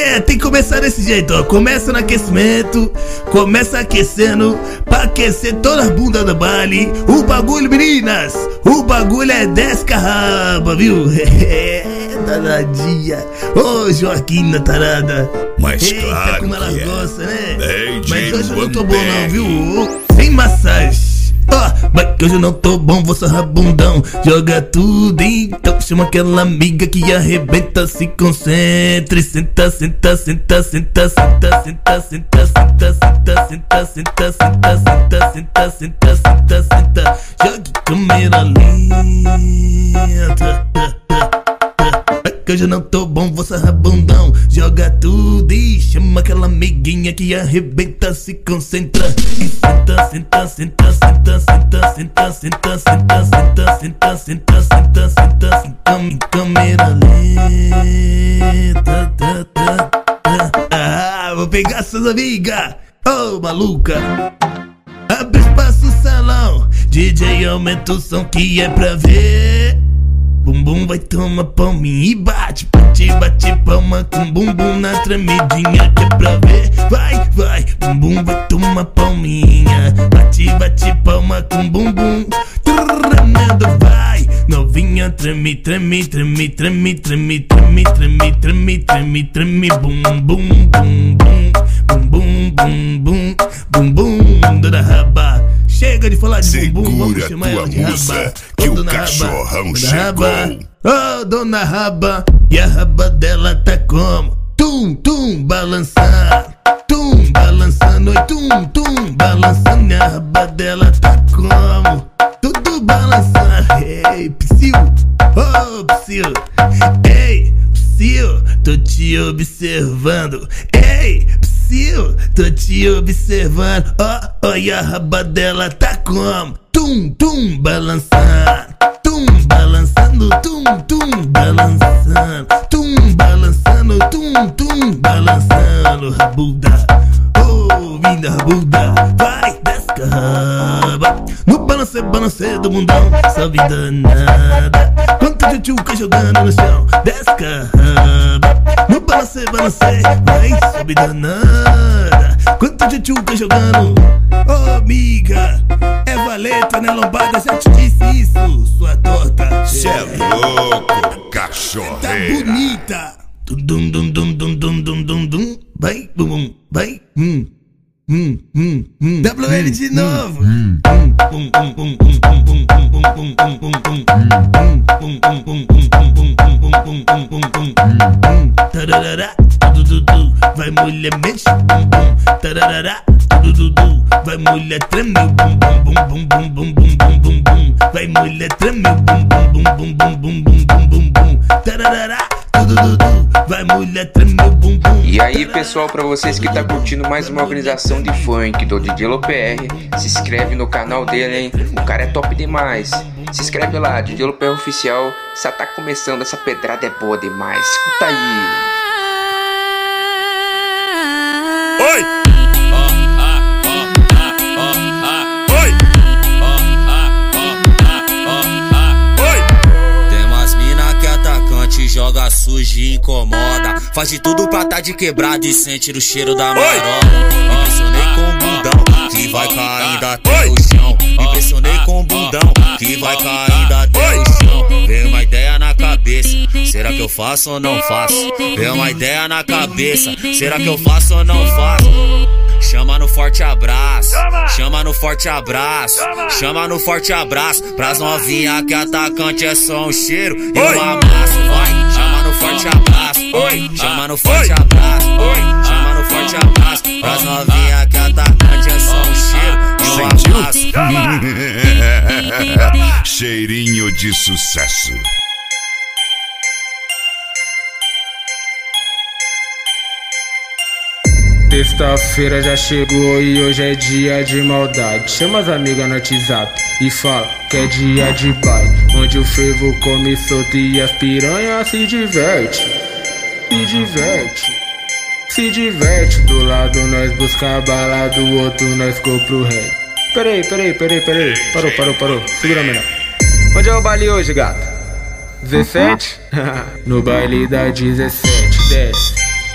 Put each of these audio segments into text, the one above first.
Tem que começar desse jeito, ó. Começa no aquecimento, começa aquecendo, pra aquecer toda a bunda do baile. O bagulho, meninas, o bagulho é 10 carraba, viu? Danadinha. Ô, Joaquina tarada. Mas eita, claro como ela que é. gosta, né? DJ Mas hoje eu não tô One bom não, Bag. viu? Sem massagem. Ó, mas que hoje eu não tô bom, vou só rabundão. Joga tudo, então chama aquela amiga que arrebenta, se concentre. Senta, senta, senta, senta, senta, senta, senta, senta, senta, senta, senta, senta, senta, senta, senta, senta, senta. Jogue câmera lenta. Que hoje eu não tô bom, vou só rabundão. Joga tudo e chama aquela amiguinha que arrebenta, se concentra. E senta, senta, senta, senta, senta, senta, senta, senta, senta, senta, senta, senta, senta, senta, em câmera lenta. Vou pegar suas amigas, ô maluca. Abre espaço salão, DJ aumenta o som que é pra ver. Bumbum vai tomar palminha e bate, bate, bate palma com bumbum na tremidinha que é pra ver. Vai, vai, bumbum vai tomar palminha, bate, bate palma com bumbum. Tremendo vai, novinha treme, treme, treme, treme, treme, treme, treme, treme, treme, treme, bum, bum, bum, bum, bum, bum, bum, bum, bum, da raba. Chega de falar de bumbum, vamos chamar ela de raba. Que o cachorrão chegou. Oh, dona Raba, e a raba dela tá como? Tum, tum, balançando. Tum, balançando, oi, tum, tum, balançando. E a raba dela tá como? Tudo balançando. Ei, Psyu, oh, Psyu. Ei, Psyu, tô te observando. Ei, Psyu, tô te observando. Oh, oh, e a raba dela tá como? Tum, tum, balançando. Tum, balançando, tum, tum, balançando. Tum, balançando, tum, tum, balançando. Rabuda, oh, vinda rabuda. Vai, desca raba. No balance, balance do mundão, só vida nada. Quanto de tchuca jogando no chão, desca raba. No balance, balance, vai, sobe danada. Quanto de tchuca jogando, oh amiga, é valeta, né lombada, já te disse isso, sua torta. Cê é louco, Tá cachorreira. bonita. Dum dum dum dum dum dum dum dum dum. Vai, bum, vai. WL de novo. Tararara, dududu, vai mulher mexe bum bum. Tararara, dududu, vai mulher treme bum bum bum bum bum bum bum bum bum. Vai mulher treme bum bum bum bum bum bum bum bum bum bum. Tararara, dududu, vai mulher treme bum bum. E aí pessoal, pra vocês que tá curtindo mais uma organização de funk do DJ LoPR, se inscreve no canal dele, hein? O cara é top demais. Se inscreve lá, DJ LoPR Oficial. Só tá começando, essa pedrada é boa demais. Escuta aí. Oi! Tem umas mina que atacante joga sujo e incomoda. Faz de tudo pra tá de quebrado e sente o cheiro da marola. Impressionei com o bundão que vai caindo até o chão. Impressionei com o bundão que vai caindo até o chão. Veio uma ideia na cabeça, será que eu faço ou não faço? Veio uma ideia na cabeça, será que eu faço ou não faço? Chama no forte abraço, chama no forte abraço, chama no forte abraço. Pras novinha que atacante é só um cheiro e um amasso. Vai, chama no forte abraço, chama no forte abraço, chama no forte abraço. Pras novinha que atacante é só um cheiro e um amasso. Cheirinho de sucesso. Sexta-feira já chegou e hoje é dia de maldade. Chama as amigas no WhatsApp e fala que é dia de baile, onde o fervo come solto e as piranhas se diverte. Se diverte, se diverte. Do lado nós busca a bala, do outro nós compra o rei. Peraí. Parou. Segura menor. Onde é o baile hoje, gato? 17? No baile da 17, desce.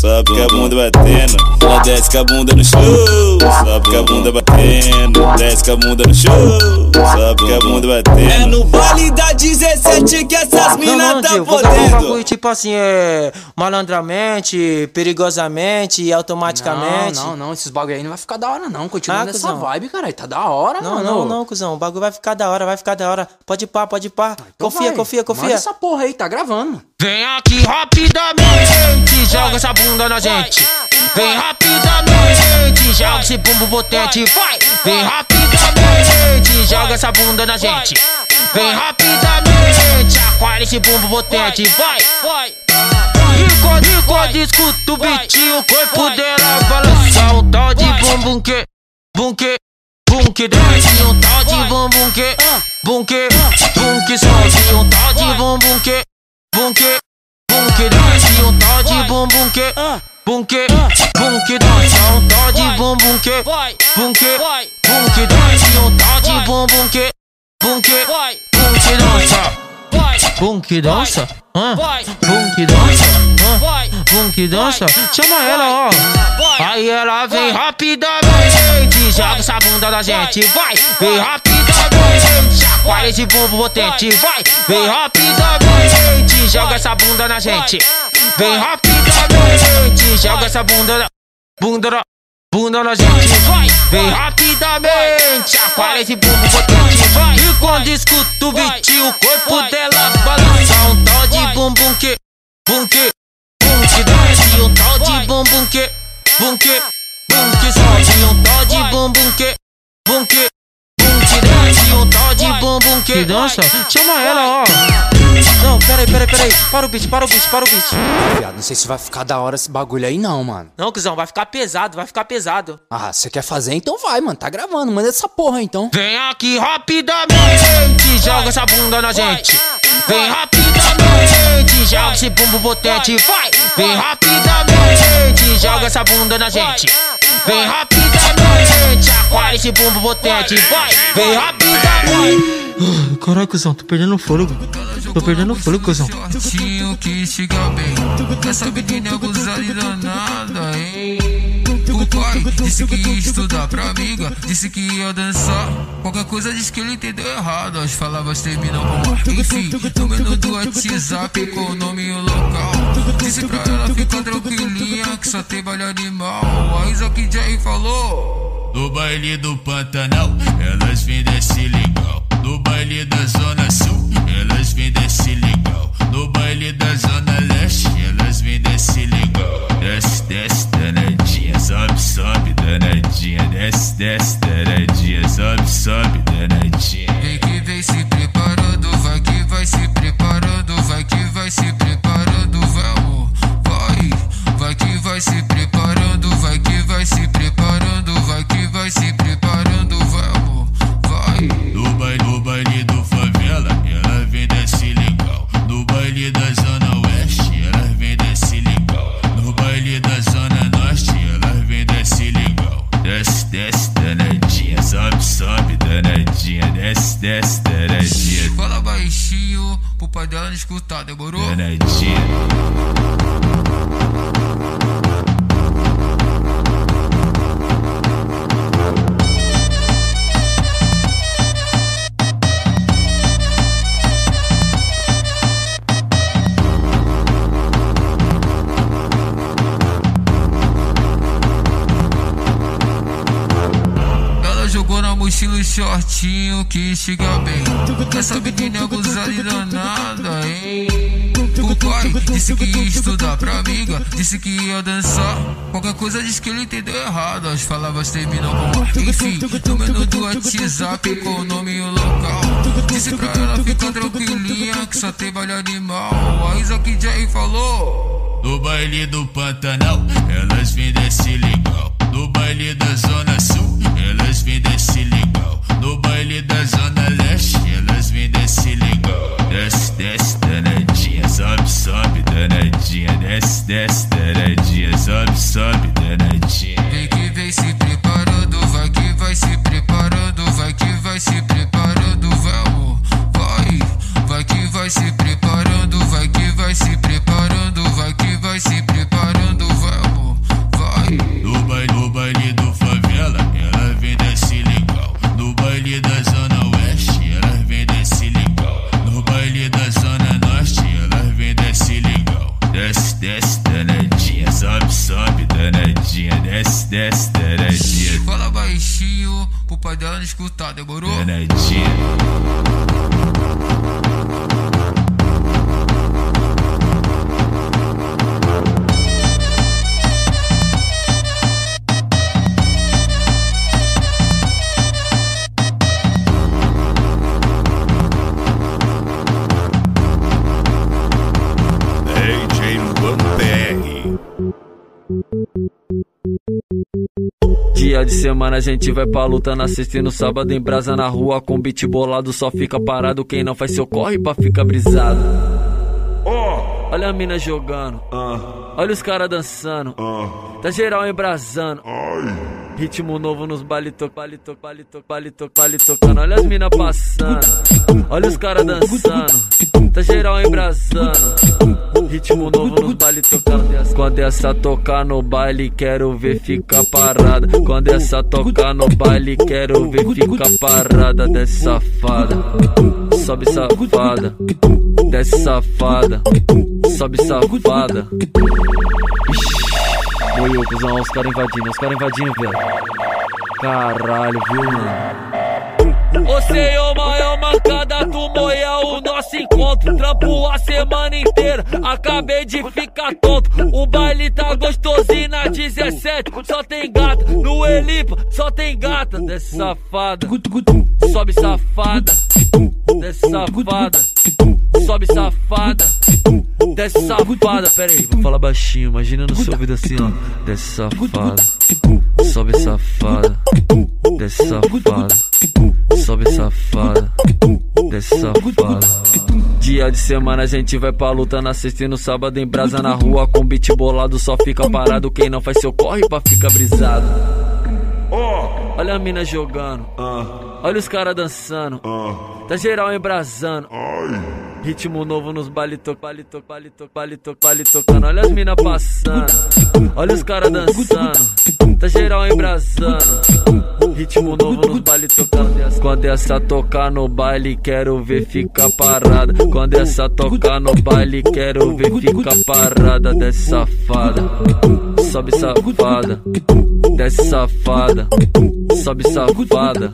sobe com a bunda batendo. Ela desce com a bunda no chão, sobe com a bunda batendo. Desce com a bunda no chão, sobe com a bunda batendo. É no baile da 17 que essas minas tá podendo. Um bagulho tipo assim, malandramente, perigosamente e automaticamente. Não, esses bagulho aí não vai ficar da hora não. Continua nessa vibe, caralho. Tá da hora, mano. Não, cuzão. O bagulho vai ficar da hora, Pode ir pá. Então confia. Manda essa porra aí, tá gravando. Vem aqui rapidamente, joga essa bunda na gente. Vem rapidamente, joga esse bumbum potente, vai. Vem rapidamente, joga essa bunda na gente. Vem rapidamente, aquara esse bumbum potente, vai. E quando escuta o beat, o corpo dela balança um tal de bumbum que desce, um tal de bumbum que sobe, um tal de bumbum que desce, um tal de bumbum que dança, um tal de bumbum que desce, um tal de bumbum que dança, que dança, chama ela, ó. Aí ela vem rapidamente, joga essa bunda na gente, vai. Vem rapidamente, chacoalha esse bumbum potente, vai. Vem rapidamente, joga essa bunda na gente. Vem rapidamente, joga essa bunda na gente, vai. Vem rapidamente, chacoalha esse bumbum potente, vai. E quando escuta o beat, o corpo dela balança um tal de bumbum que desce, um tal de bumbum que sobe, um tal de bumbum que desce, um tal de bumbum que dança, chama ela, ó. Não, peraí, para o beat. Viado, não sei se vai ficar da hora esse bagulho aí não, mano. Não, cuzão, vai ficar pesado. Ah, você quer fazer? Então vai, mano, tá gravando, manda essa porra aí, então. Vem aqui rapidamente, joga essa bunda na gente. Vem rapidamente, joga esse bumbum potente, vai. Vem rapidamente, joga essa bunda na gente. Vem rapidamente, aquara esse bumbum potente, vai. Vem rapidamente. Caralho, cuzão, tô perdendo o fôlego, cuzão. Shortinho que chega bem, essa menina é abusada e danada, hein? O pai disse que ia estudar pra amiga, disse que ia dançar. Qualquer coisa diz que ele entendeu errado, as palavras terminam com enfim. No menu do WhatsApp com o nome e o local. Disse pra ela ficar tranquilinha que só tem baile animal. A Isa que Jerry falou. No baile do Pantanal, elas vêm desse legal. No baile da Zona Sul, elas vêm desse legal. No baile da Zona Leste, elas vêm desse legal. Desce, desce, danadinha, sobe, danadinha. Desce, desce, danadinha, sobe, danadinha. Vem que vem se preparando, vai que vai se preparando, vai que vai se preparando, vai amor, vai que vai se preparando, vai que vai se preparando, vai que vai se preparando, vai amor, vai. No baile do Favela, ela vem desse legal. No baile da Zona Oeste, ela vem desse legal. No baile da Zona Norte, ela vem desse legal. Desce, desce, danadinha, sobe, danadinha. Desce, desce, danadinha. Fala baixinho pro pai dela não escutar, demorou? Danadinha. Jogou na mochila o shortinho que chega bem. Essa menina é abusada e danada, hein? O pai disse que ia estudar pra amiga, disse que ia dançar. Qualquer coisa diz que ele entendeu errado, as palavras terminam com enfim. No menu do WhatsApp com o nome e o local. Disse pra ela ficar tranquilinha que só tem baile animal. A Isa que Jerry falou. No baile do Pantanal, elas vêm desse legal. No baile da Zona Sul, elas vêm desse legal. No baile da Zona Leste, elas vêm desse legal. Desce, desce, danadinha, sobe, danadinha. Desce, desce, danadinha, sobe, danadinha. Vem que vem se preparando, vai que vai se preparando, vai que vai se preparando, vai amor, vai que vai se preparando, vai que vai se preparando, vai que vai se preparando, vai. pai dela não escutar, demorou? Dia de semana a gente vai pra luta, na sexta e no sábado em brasa na rua. Com beat bolado só fica parado, quem não faz seu corre pra ficar brisado. Olha a mina jogando, olha os caras dançando, tá geral embrasando. Ritmo novo nos baile tocando, olha as mina passando, olha os caras dançando, tá geral embrasando. Ritmo novo nos baile tocando. Quando essa tocar no baile, quero ver ficar parada. Quando essa tocar no baile, quero ver ficar parada. Desce safada, sobe safada, desce safada, sobe safada. Moiou, cuzão, os caras invadindo, velho. Caralho, viu, mano? Você é uma mancada, tu moia o nosso encontro. Trampo a semana inteira, acabei de ficar tonto. O baile tá gostosinho na 17, só tem gata. No Elipa, só tem gata. Desce safada, sobe safada, desce safada, sobe safada, desce safada. Pera aí, vou falar baixinho, imagina no seu ouvido assim, ó. Desce safada, sobe safada, desce safada, sobe safada, desce safada. Dia de semana a gente vai pra luta, na sexta e no sábado em brasa na rua. Com beat bolado só fica parado, quem não faz seu corre pra ficar brisado. Olha a mina jogando, olha os caras dançando, tá geral embrasando. Ritmo novo nos baile tocando, olha as mina passando, olha os caras dançando, tá geral embrasando. Ritmo novo nos baile tocando. Quando essa tocar no baile, quero ver ficar parada. Quando essa tocar no baile, quero ver ficar parada. Desce safada, sobe safada, desce safada, sobe safada.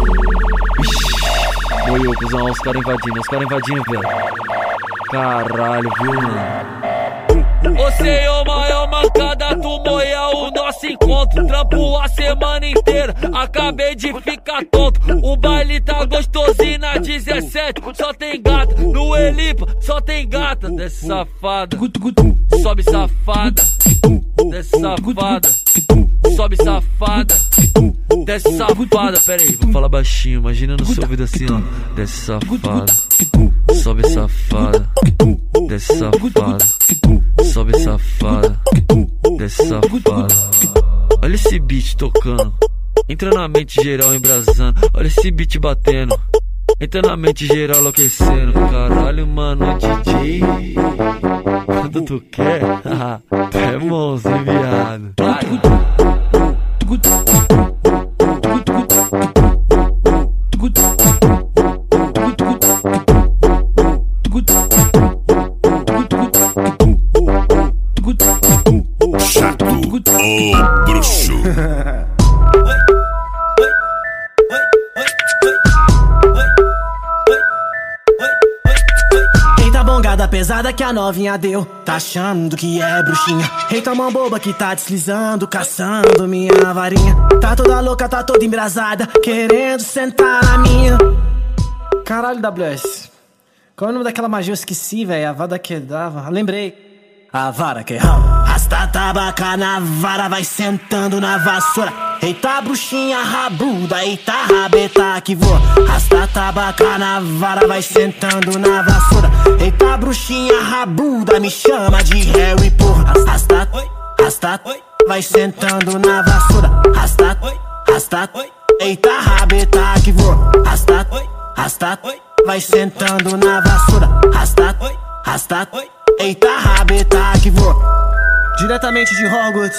Moiou, cuzão, os caras invadindo, velho. Caralho, viu, mano? Você é uma mancada, tu moia o nosso encontro. Trampo a semana inteira, acabei de ficar tonto. O baile tá gostosinho na 17, só tem gata. No Elipa, só tem gata. Desce safada, sobe safada, desce safada, sobe safada, desce safada. Pera aí, vou falar baixinho, imagina no seu ouvido assim, ó. Desce safada, sobe safada, desce safada, sobe safada, desce safada. Olha esse beat tocando, entra na mente geral embrasando. Olha esse beat batendo, entra na mente geral enlouquecendo. Caralho, mano, DJ, quando tu quer, é monstro, viado. Chato ou bruxo. Eita bongada pesada que a novinha deu, tá achando que é bruxinha. Eita mão boba que tá deslizando, caçando minha varinha. Tá toda louca, tá toda embrasada, querendo sentar na minha. Caralho, WS, qual é o nome daquela magia? Eu esqueci, velho. A vara que dava. Lembrei. A vara que rasta tabaca na vara, vai sentando na vassoura. Eita bruxinha rabuda, eita rabeta que voa. Rasta tabaca na vara, vai sentando na vassoura. Eita bruxinha rabuda, me chama de Harry, porra. Rasta, vai sentando na vassoura. Rasta, eita rabeta que voa. Rasta, vai sentando na vassoura. Rasta, eita rabeta que voa. Diretamente de Hogwarts.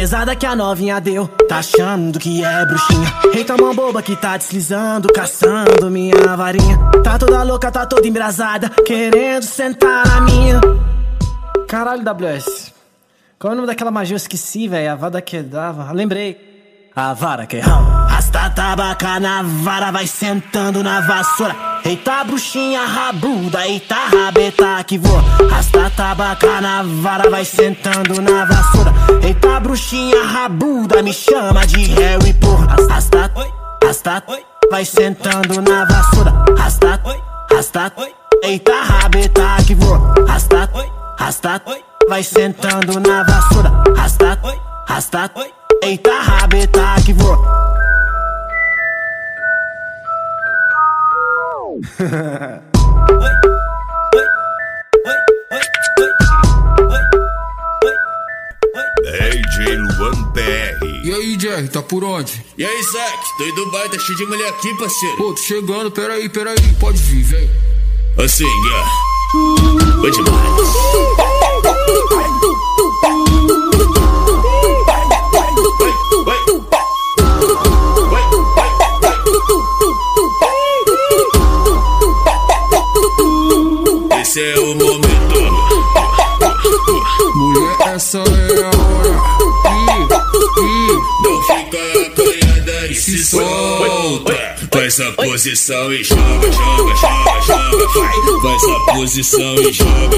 pesada que a novinha deu, tá achando que é bruxinha. Eita mão boba que tá deslizando, caçando minha varinha. Tá toda louca, tá toda embrasada, querendo sentar na minha. Caralho, WS, qual é o nome daquela magia? Eu esqueci, velho. A vara que dava. Lembrei. A vara que rasta tabaca na vara, vai sentando na vassoura. Eita bruxinha rabuda, eita rabeta que voa. Rasta tabaca na vara, vai sentando na vassoura. Eita bruxinha rabuda, me chama de Harry, porra. Rasta, vai sentando na vassoura. Rasta, eita rabeta que voa. Rasta, vai sentando na vassoura. Rasta, eita rabeta que voa. DJ Luan PR. E aí, Jerry, tá por onde? E aí, Zac, tô em Dubai, tá cheio de mulher aqui, parceiro. Pô, tô chegando, peraí, pode vir, velho. Assim, vai demais. Esse é o momento. Mulher, essa é a hora. Não fica acanhada e se solta. Faz a posição e joga. Faz a posição e joga.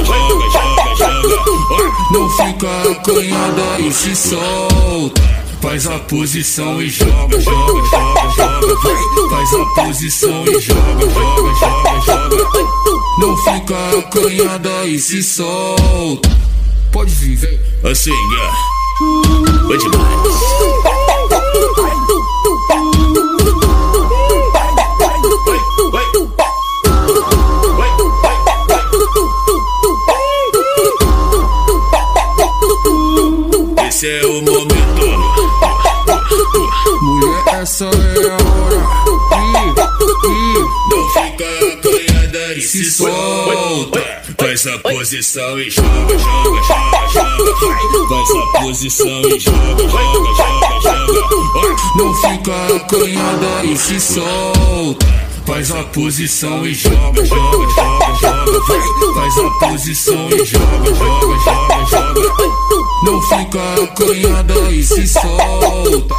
Não fica acanhada e se solta. Faz a posição e joga. Faz a posição e joga. Não fica acanhada e se solta. Pode vir, velho. Assim, vai demais. Esse é o momento. Mulher, essa é a hora. Não fica acanhada e se solta. Faz a posição e joga. Faz a posição e joga. Não fica acanhada e se solta. Faz a posição e joga. Faz a posição e joga. Não fica acanhada e se solta.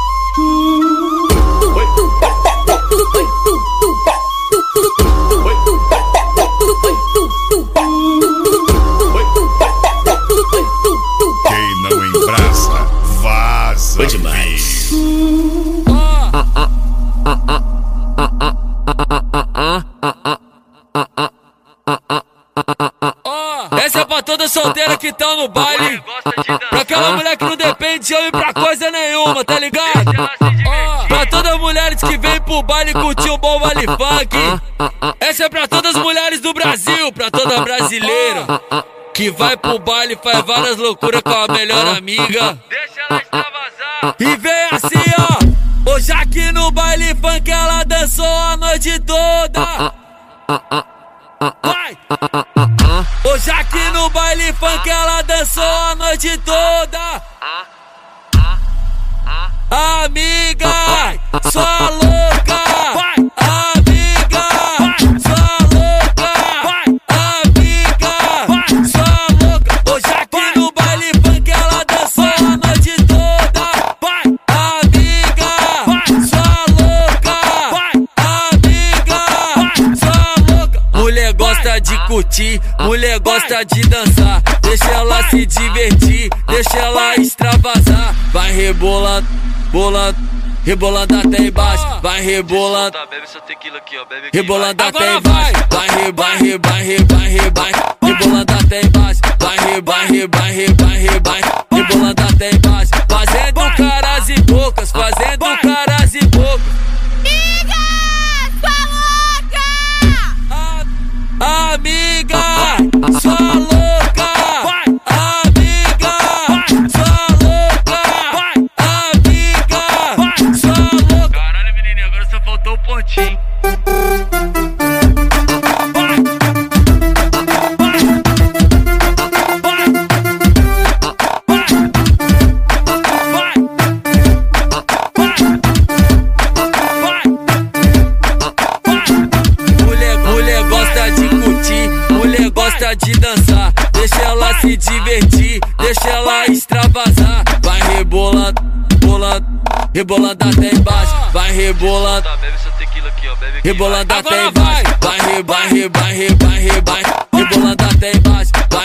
Quem não embraça, vaza. Foi demais. Essa é pra toda solteira que tão no baile. Pra aquela mulher que não depende de homem pra coisa nenhuma, tá ligado? Pra todas as mulheres que vem pro baile curtir um bom baile funk. Essa é pra todas as mulheres do Brasil, pra toda brasileira que vai pro baile e faz várias loucuras com a melhor amiga. Deixa ela extravasar. E vem assim, ó. Hoje aqui no baile funk ela dançou a noite toda. Vai! Hoje aqui no baile funk ela dançou a noite toda. Amiga, sua louca. Amiga, sua louca. Amiga, sua louca. Hoje aqui no baile funk ela dançou a noite toda. Amiga, sua louca. Amiga, sua louca. Mulher gosta de curtir, mulher gosta de dançar. Deixa ela se divertir, deixa ela extravasar. Vai rebolando, rebolando até embaixo. Vai rebolando, bebe sua tequila aqui, ó, bebe aqui. Rebolando até embaixo. Vai rebolando até embaixo. Vai rebolando até embaixo. Fazendo caras e bocas, fazendo caras e bocas. Amiga, sua louca. Amiga, sua louca. Amiga, sua louca. Caralho, menininha, agora só faltou o pontinho. deixa ela se divertir, deixa ela extravasar. Vai rebolando, rebolando, rebolando até embaixo. Vai rebolando, bebe essa tequila aqui, ó, bebe aqui. Rebolando até embaixo. Vai rebolando até embaixo. Vai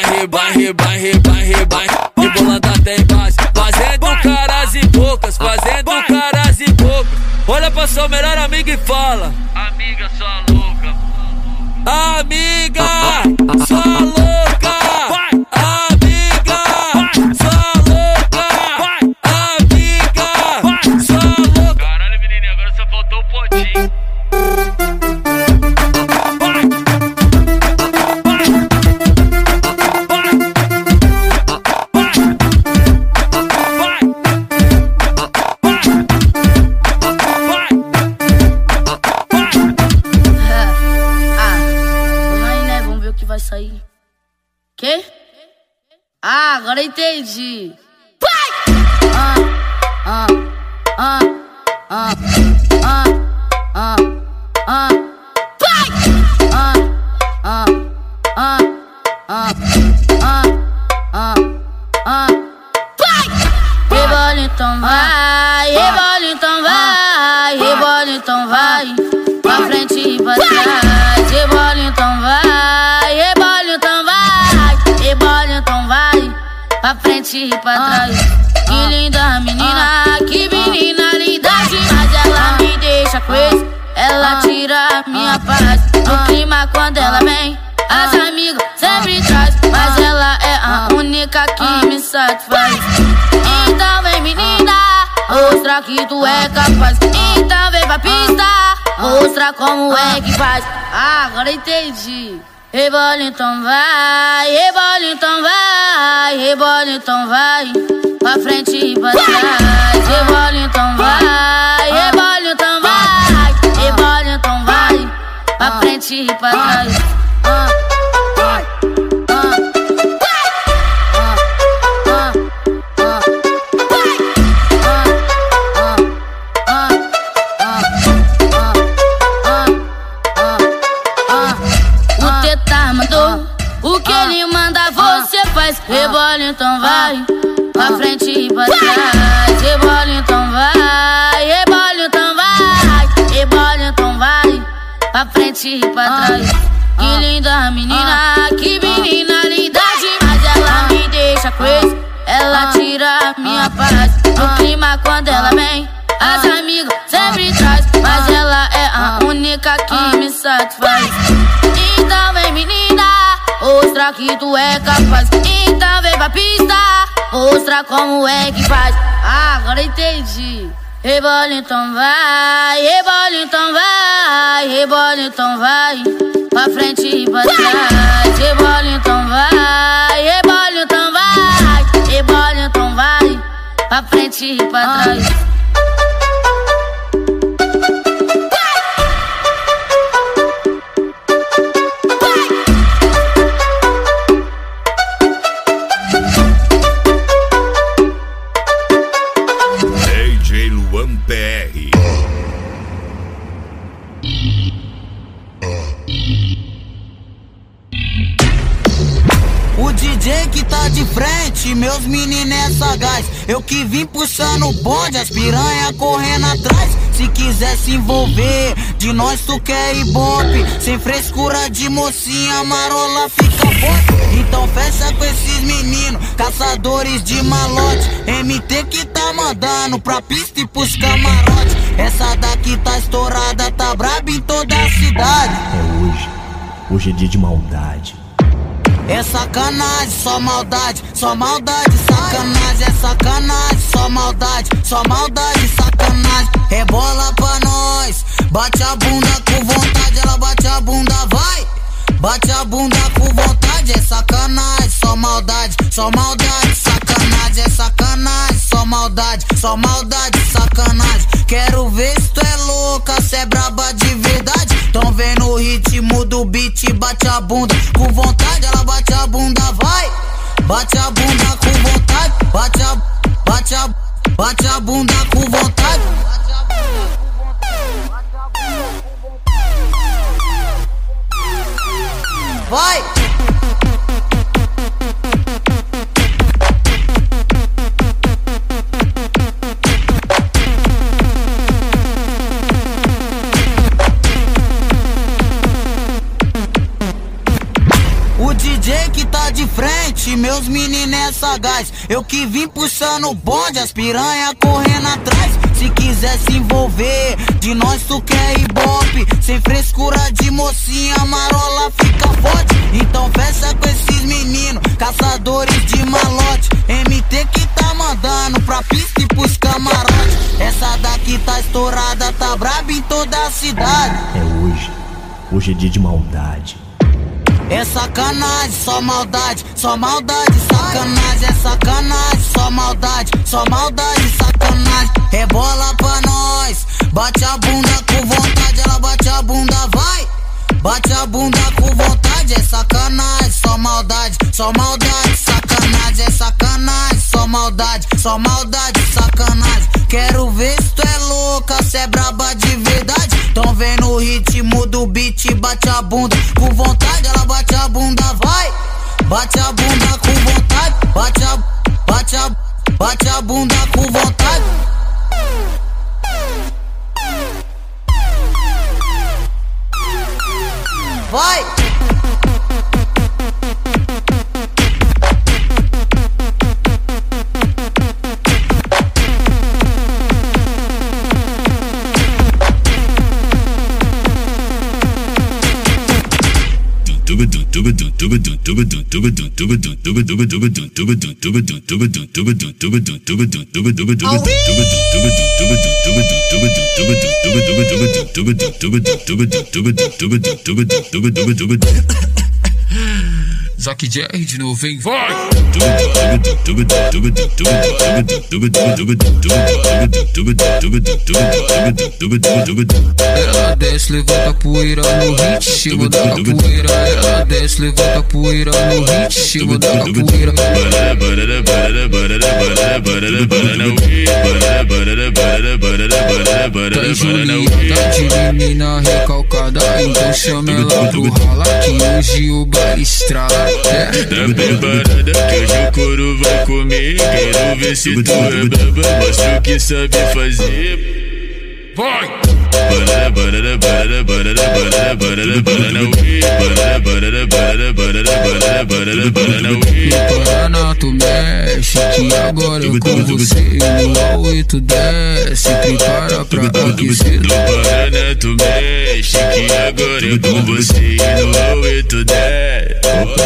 rebolando até embaixo. Fazendo caras e bocas, fazendo caras e bocas. Olha pra sua melhor amiga e fala: amiga, sua louca. Amiga, sua louca. Amiga, sua louca. Amiga, sua louca. Caralho, menininha, agora só faltou o potinho. Que? Ah, agora entendi. Rebola então vai, rebola então vai, rebola então vai, pra frente e pra trás. Rebola então vai, rebola então vai, rebola então vai, pra frente e pra trás. Que linda menina, que menina linda demais. Ela me deixa crazy, ela tira minha paz. No clima quando ela vem, as amigas sempre traz, mas ela é a única que me satisfaz. Então vem menina, mostra que tu é capaz. Então vem pra pista, mostra como é que faz. Ah, agora entendi. Rebola então vai, rebola então vai, rebola então vai, pra frente e pra trás. Rebola então vai, rebola então vai, rebola então vai, pra frente e pra trás. O que ele manda você faz. Rebola então vai, pra frente e pra trás. Rebola então vai, rebola então vai, rebola então vai, pra frente e pra trás. Que linda menina, que menina linda demais. Ela me deixa crazy, ela tira minha paz. No clima quando ela vem, as amigas sempre traz, mas ela é a única que me satisfaz. Então vem menina, mostra que tu é capaz. Então vem pra pista, mostra como é que faz. Ah, agora entendi. Rebola então vai, rebola então vai, rebola então vai, pra frente e pra trás. Rebola então vai, rebola então vai, rebola então vai, pra frente e pra trás. DJ Luan PR. O DJ que tá de frente, meus meninos é sagaz. Eu que vim puxando o bonde, as piranha correndo atrás. Se quiser se envolver, de nós tu quer ibope. Sem frescura de mocinha, marola fica forte. Então fecha com esses meninos, caçadores de malote. MT que tá mandando pra pista e pros camarote. Essa daqui tá estourada, tá braba em toda a cidade. É hoje é dia de maldade. É sacanagem, só maldade, sacanagem, é sacanagem, só maldade, sacanagem. Rebola pra nós, bate a bunda com vontade, ela bate a bunda, vai. Bate a bunda com vontade, é sacanagem, só maldade, sacanagem, é sacanagem, só maldade, sacanagem. Quero ver se tu é louca, se é braba de verdade. Tão vendo o ritmo do beat, bate a bunda com vontade, ela bate a bunda, vai. Bate a bunda com vontade, bate a bunda com vontade. Vai! que tá de frente, meus meninos é sagaz. Eu que vim puxando o bonde, as piranha correndo atrás. Se quiser se envolver, de nós tu quer ibope. Sem frescura de mocinha, marola fica forte. Então fecha com esses meninos, caçadores de malote. MT que tá mandando pra pista e pros camarotes. Essa daqui tá estourada, tá braba em toda a cidade. É hoje é dia de maldade. É sacanagem, só maldade, sacanagem, é sacanagem, só maldade, sacanagem. Rebola pra nós, bate a bunda com vontade, ela bate a bunda, vai. Bate a bunda com vontade, é sacanagem, só maldade, sacanagem, é sacanagem, só maldade, sacanagem. Quero ver se tu é louca, se é braba de verdade. Tão vendo o ritmo do beat, bate a bunda com vontade, ela bate a bunda, vai. Bate a bunda com vontade, bate a bunda com vontade. Vai! Zack Jerry de novo, hein? Vai! Ela desce, levanta a poeira no ritmo da capoeira. Ela desce, levanta a poeira no ritmo da capoeira. Tá Julieta de menina recalcada, então chama ela pro rala que hoje o baile estrala. Tá preparada que hoje o couro vai comer. Quero ver se tu é braba, mostra o que sabe fazer. Vai! No Paraná tu mexe, que agora eu com você. No A8 desce, prepara pra aquecer. No Paraná tu mexe, que agora eu com você. No A8 desce.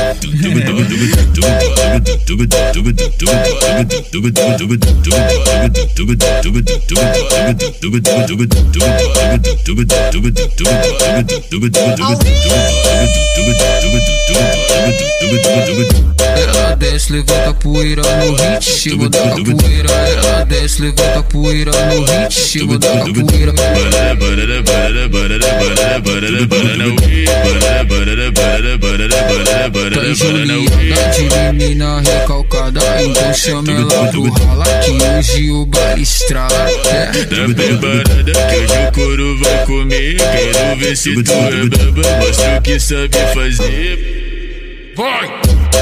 Ela desce, levanta a poeira no ritmo da capoeira. Ela desce, levanta a poeira no ritmo da capoeira. Tá Julieta de menina recalcada, então chama ela pro rala que hoje o baile estrala. Tá preparada que hoje o couro vai comer. Quero ver se tu é braba, mostra o que sabe fazer. Vai!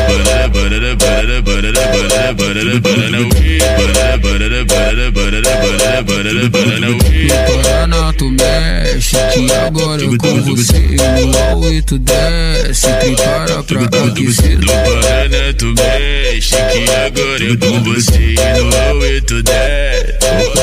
No Paraná tu mexe, que agora eu com você. No A8 desce, prepara pra aquecer. No Paraná tu mexe, que agora eu com você. No A8 desce.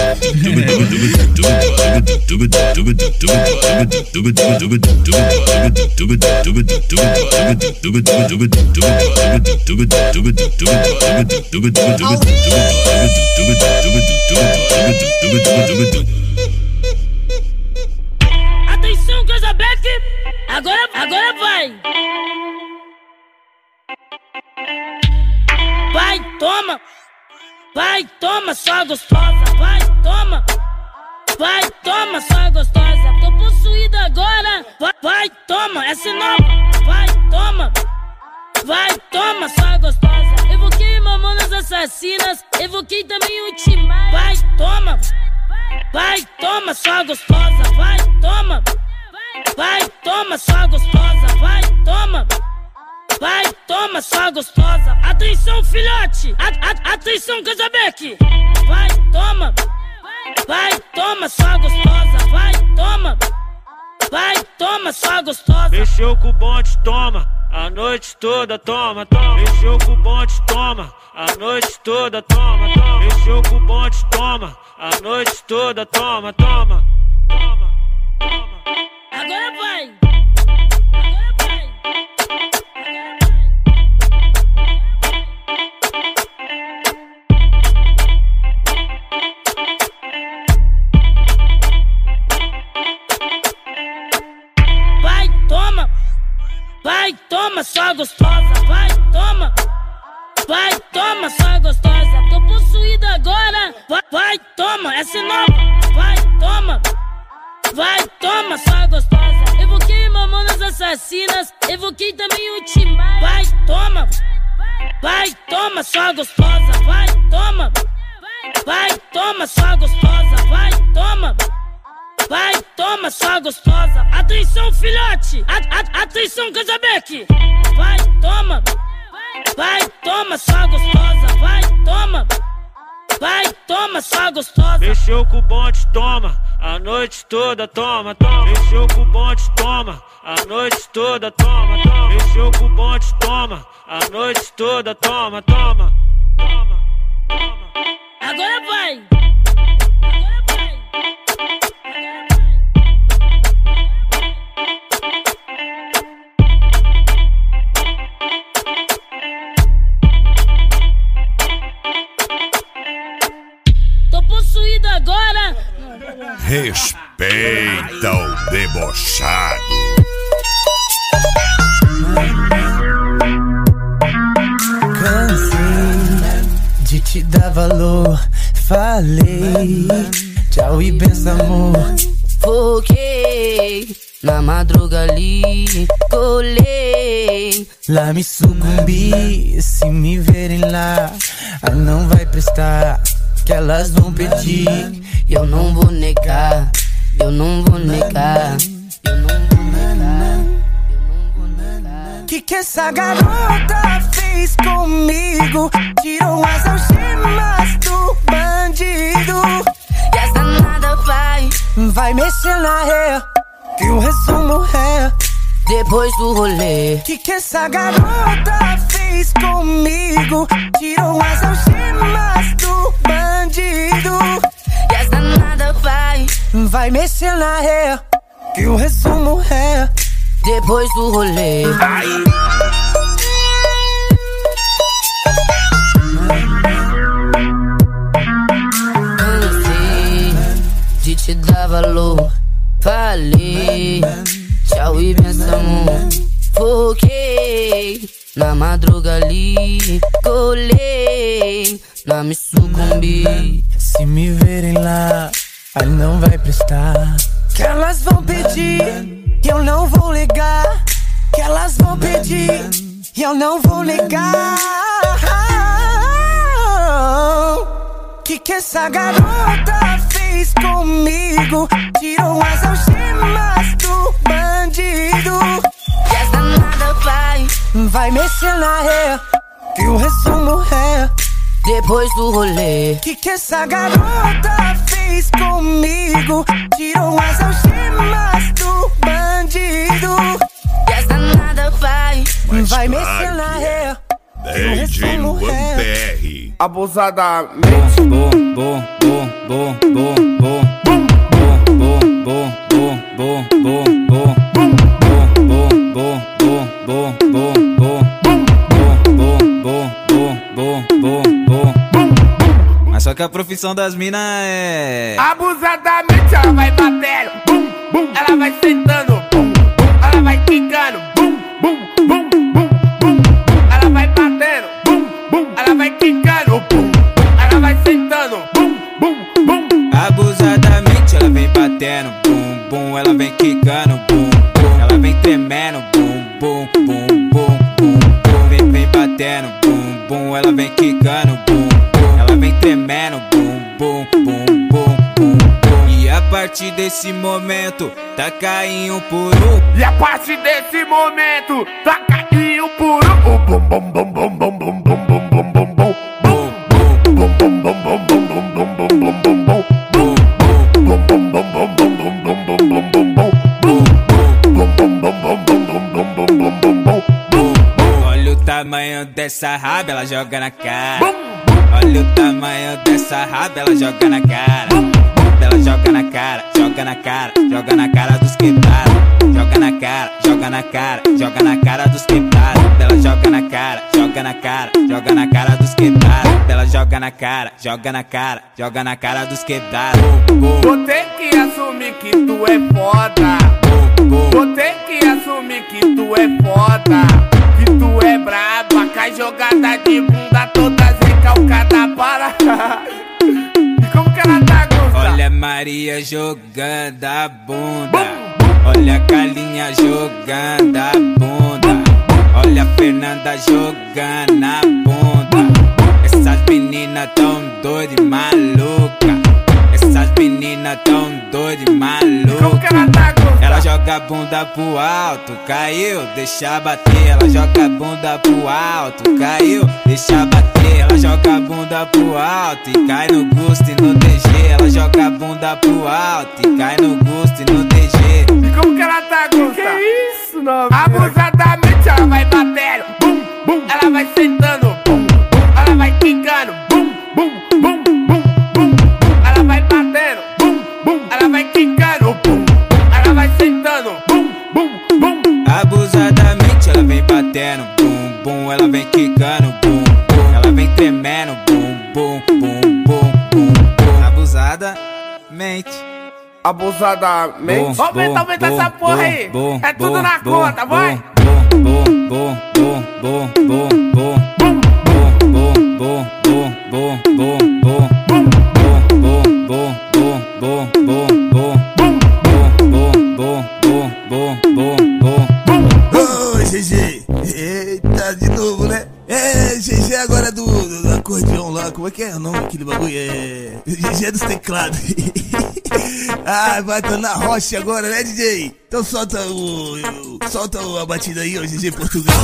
Atenção, Casabeck, agora vai. Vai, toma, só gostosa. Vai, toma, só gostosa. Tô possuída agora. Vai, toma, essa é nova. Vai, toma, só gostosa. Evoquei mamonas assassinas, evoquei também o Timar. Vai, toma, só gostosa. Vai, toma, só gostosa. Vai, toma, só gostosa. Atenção, filhote. Atenção, Casabeck. Vai, toma, só gostosa. Vai, toma, só gostosa. Mexeu com o bonde, toma. a noite toda, toma, toma. Mexeu com o bonde, toma, a noite toda, toma, toma. Mexeu com o bonde, toma, a noite toda, toma, toma. Toma, toma. Agora vai. Vai, toma, só gostosa, vai, toma, só gostosa. Tô possuída agora, vai, toma, essa é nova, vai, toma, só gostosa. Evoquei mamonas assassinas, evoquei também o Timar. Vai, toma, só gostosa, vai, toma, só gostosa, vai, só gostosa. Atenção, filhote, atenção, Casabeck. Vai, toma, só gostosa, vai, toma, só gostosa. Mexeu com o bonde, toma, a noite toda, toma, toma. Mexeu com o bonde, toma, a noite toda, toma, toma. Mexeu com o bonde, toma, a noite toda, toma, toma. Toma, toma. Agora vai. Agora respeita o debochado. Cansei de te dar valor, falei tchau e benção, amor. Foquei na madruga ali, colei. Lá me sucumbi, se me verem lá, não vai prestar. Que elas vão pedir, e eu não vou negar, eu não vou negar, eu não vou negar, eu não vou negar. Que essa garota fez comigo? Tirou as algemas do bandido. E as danada vai mexer na ré, que o resumo é depois do rolê. Que essa garota fez comigo? Tirou as algemas do bandido. E as danada vai mexer na ré, que o resumo é depois do rolê. Cansei de te dar valor, falei tchau e benção. Foquei na madruga ali, colei, não me sucumbi. Se me verem lá, aí não vai prestar. Que elas vão pedir, e eu não vou ligar. Que elas vão pedir, e eu não vou ligar. Que essa garota fez comigo? Tirou as algemas do bandido. E as danada vai mexer na ré, que o resumo é depois do rolê. Que essa garota fez comigo? Tirou as algemas do bandido. E as danada vai mexer na ré, DJ Luan PR. Abusadamente. Mas só que a profissão das minas é abusadamente. Ela vai batendo, bum, bum. Ela vai sentando, bum, bum. Ela vai quicando, bum, bum, bum, bum, bum. Ela vai batendo, bum, bum. Ela vai quicando, bum, bum. Ela vai sentando, bum, bum, bum. abusadamente. Ela vem batendo, bum, bum. Ela vem quicando, bum, bum. Ela vem tremendo, bum, bum, bum, bum, bum, bum. Vem batendo, bum, bum. Ela vem quicando, bum, bum. Ela vem tremendo, bum, bum, bum, bum, bum, bum. E a partir desse momento, taca em um por um. E a partir desse momento, taca em um por um. Bum, bum, bum, bum, bum, bum, bum, bum, bum, bum, bum. Boom. dessa raba, ela joga na cara. Olha o tamanho dessa raba, ela joga na cara. Ela joga na cara, joga na cara, joga na cara dos quebrados. Joga na cara, joga na cara, joga na cara dos quebrados. Ela joga na cara, joga na cara, joga na cara dos quebrados. Ela joga na cara, joga na cara, joga na cara dos quebrados. Vou ter que assumir que tu é foda. Vou ter que assumir que tu é foda. Que tu é braba, cai jogada de bunda toda recalcada para. E como que ela tá, Gusta? Olha a Maria jogando a bunda. Olha a Carlinha jogando a bunda. Olha a Fernanda jogando a bunda. Essas meninas tão doidas e maluca. Essas meninas tão doidas e maluca. Ela joga a bunda pro alto, caiu, deixa bater. Ela joga a bunda pro alto, caiu, deixa bater. Ela joga a bunda pro alto e cai no gosto e no DG. Ela joga a bunda pro alto e cai no gosto e no DG. E como que ela tá, Gusta? Que isso, novinha? Abusadamente ela vai batendo, bum, bum. Ela vai sentando, bum, bum. Ela vai quicando, bum, bum, bum, bum, bum. Ela vai batendo, bum, bum. Ela vai quicando, bum. Ela vai sentando, bum, bum, bum. Abusadamente ela vem batendo, bum, bum. Ela vem quicando, bum, bum. Ela vem tremendo, bum, bum, bum, bum, bum, bum. Abusadamente. Abusadamente. Aumenta essa porra aí. É tudo na conta, vai. Ô, GG, eita, de novo, né? É, GG agora do acordeão lá, como é que é o nome daquele bagulho? É. GG dos teclados. Ah, vai estar na rocha agora, né, DJ? Então solta a batida aí, ó, GG Portugal.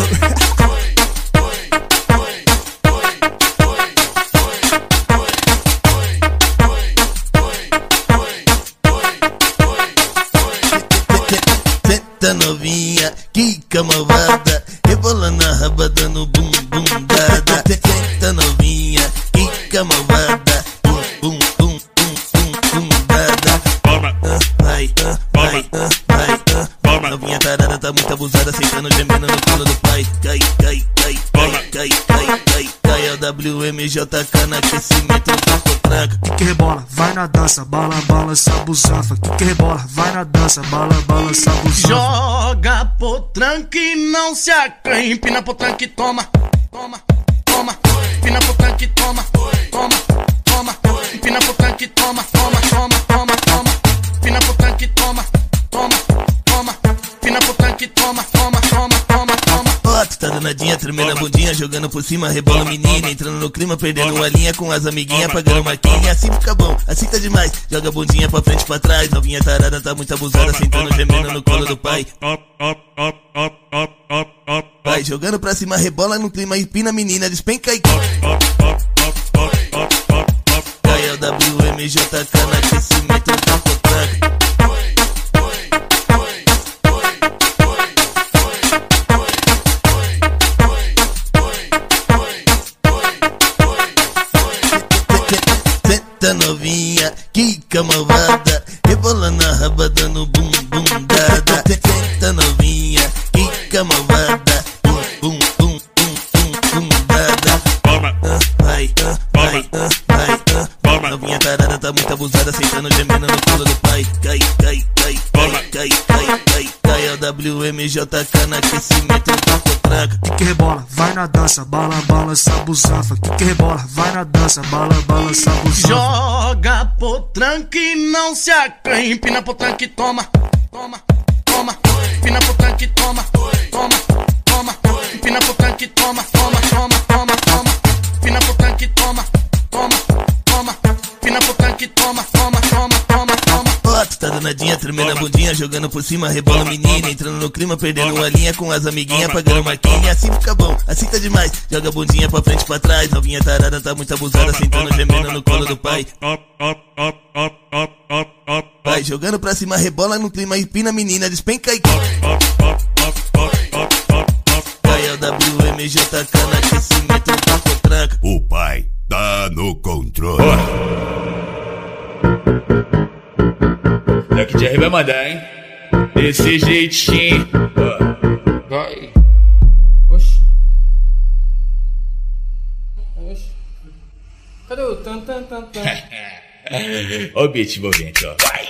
Senta novinha, quica malvada, rebolando a raba dando bum bum dada. Senta novinha, quica malvada, bum bum bum bum bum bum dada. Vai, vai, vai. Novinha tarada tá muito abusada, sentando gemendo no colo do pai. Cai, cai, cai, cai, cai, cai, cai, cai. É o WMJK no aquecimento do potranca. Que rebola, vai na dança, bala, balança, busanfa. Que rebola, vai na dança, bala, balança, busanfa. Joga potranca e não se acanha. Empina potranca e toma, toma, toma. Empina potranca e toma, toma, toma. Empina potranca e toma, toma, toma, toma, toma. Empina potranca e toma, toma, toma. Empina potranca e toma, toma, toma, toma, toma. Ó, tu tá danadinha, tremendo a bundinha, jogando por cima, rebola menina, entrando no clima, perdendo a linha com as amiguinhas, pagando maquinha. Assim fica bom, assim tá demais. Joga a bundinha pra frente e pra trás. Novinha tarada tá muito abusada, sentando gemendo no colo do pai. Vai jogando pra cima, rebola no clima, empina a menina, despenca e cai. Cai é o WMJK no aquecimento da potranca. Senta novinha, quica malvada, rebolando a raba dando bum bum dada. Senta novinha, quica malvada, bum bum bum bum bum bum dada. Vai, vai, vai. Novinha tarada tá muito abusada, sentando gemendo no colo do pai. Cai, cai, cai, cai, cai, cai, cai. Cai é o WMJK no aquecimento da potranca. Que rebola, vai na dança, bala, balança, busanfa. Que rebola, vai na dança, bala, balança, busanfa. Joga potranca e não se acanha. Empina potranca e toma, toma, toma. Empina potranca e toma, toma, toma. Empina potranca e toma, toma, toma, toma, toma. Empina potranca e toma, toma, toma. Empina potranca e toma, toma, toma, toma, toma. Ó, tu tá danadinha, tremendo a bundinha, jogando por cima, rebola menina, entrando no clima, perdendo a linha com as amiguinhas, pagando maquinha. Assim fica bom, assim tá demais. Joga a bundinha pra frente e pra trás. Novinha tarada tá muito abusada, sentando gemendo no colo do pai. Vai jogando pra cima, rebola no clima, empina a menina, despenca e cai. Cai é o WMJ tacando aquecimento com tranca. O pai tá no controle. Daqui de R vai mandar, hein? Desse jeitinho. Vai. Oxi. Oxi. Cadê o tan tan tan tan? Ó o beat envolvente, ó. Vai.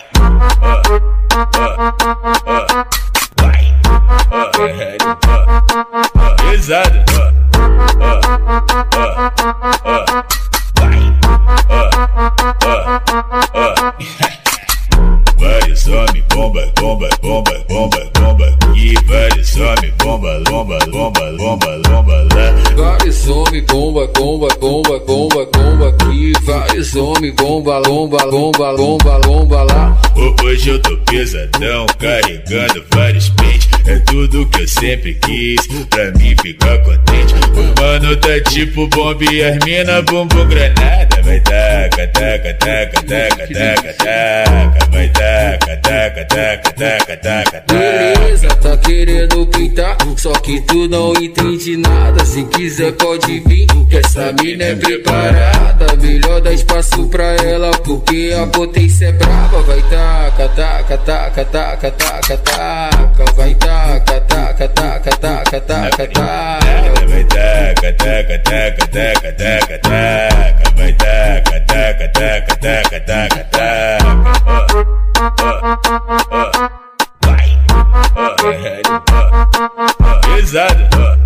Vai. Pesado. Vários homens, bomba, bomba, bomba, bomba, bomba. E vários homens, bomba, lomba, lomba, lomba, lomba lá. Vários homens, bomba, bomba, bomba, bomba, bomba aqui. Vários homens, bomba, lomba, lomba, lomba, lomba lá. Hoje eu tô pesadão, carregando vários pentes. É tudo que eu sempre quis, pra mim ficar contente. O mano tá tipo bomba e as mina bumbum granada. Vai taca, taca, taca, taca, taca, taca. Vai taca, taca, taca, taca, taca, taca. Beleza, tá querendo pintar, só que tu não entende nada. Se quiser pode vir, que essa mina é preparada. Melhor dar espaço pra ela, porque a potência é brava. Vai taca, taca, taca, taca, taca, taca. Vai taca, taca, taca, taca, taca, taca. Vai taca, taca, taca, taca, taca, taca. Vai taca, taca, taca, taca, taca, taca. Vai. Pesado.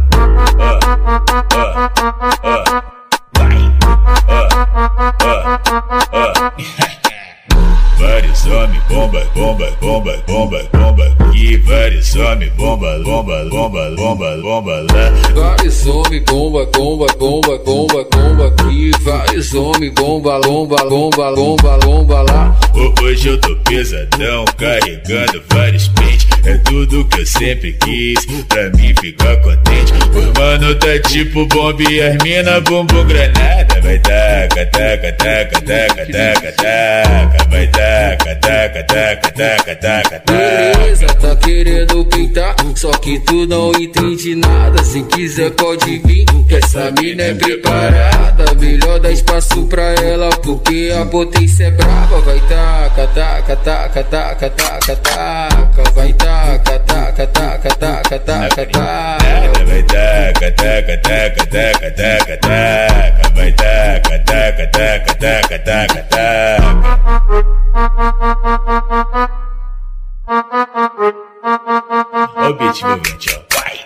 Vários homens, bomba, bomba, bomba, bomba, bomba. E vários homens, bomba, bomba, bomba, bomba, bomba lá. Vários homens, bomba, bomba, bomba, bomba, bomba aqui. Vários homens, bomba, lomba, lomba, lomba, lomba lá. Hoje eu tô pesadão, carregando vários pentes. É tudo que eu sempre quis, pra mim ficar contente. O mano tá tipo bomba e as mina bumbum granada. Vai taca, taca, taca, taca, taca, taca. Vai taca, taca, taca, taca, taca, taca. Beleza, tá querendo pintar, só que tu não entende nada. Se quiser pode vir, que essa mina é preparada. Melhor dar espaço pra ela, porque a potência é brava. Vai taca, taca, taca, taca, taca, taca. Vai taca, taca, taca, taca, taca, taca. Vai taca, taca, taca, taca, taca, taca. Vai taca, taca, taca, taca, taca, taca. Ó o beat envolvente, ó. Vai.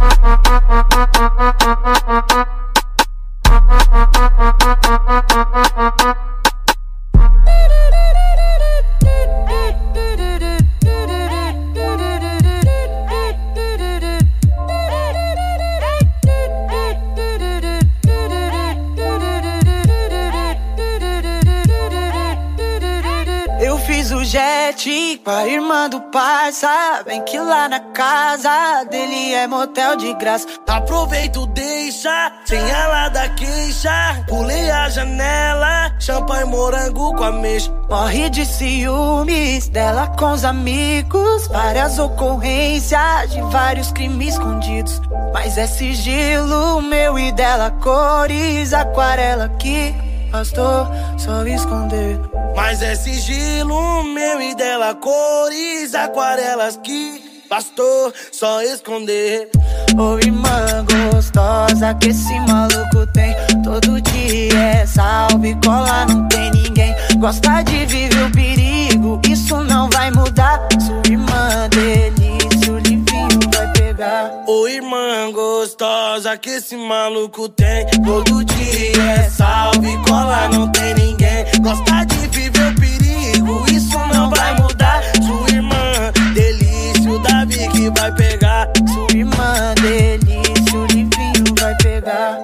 Eu fiz o jet com a irmã do parça. Vem que lá na casa dele é motel de graça. Aproveito, deixa, sem ela da queixa. Pulei a janela, champanhe morango com ameixa. Morre de ciúmes dela com os amigos. Várias ocorrências de vários crimes escondidos. Mas é sigilo meu e dela, cores, aquarela que bastou só esconder. Mas é sigilo meu e dela, cores, aquarelas que bastou só esconder. Ô irmã gostosa que esse maluco tem, todo dia é salve, cola, não tem ninguém. Gosta de viver o perigo, isso não vai mudar. Sua irmã delícia, o livinho vai pegar. Ô irmã gostosa que esse maluco tem, todo dia é salve, cola, não tem ninguém. Gosta de viver o perigo, isso não vai mudar. Sua irmã delícia, o Davi que vai pegar. Sua irmã delícia, o livinho vai pegar.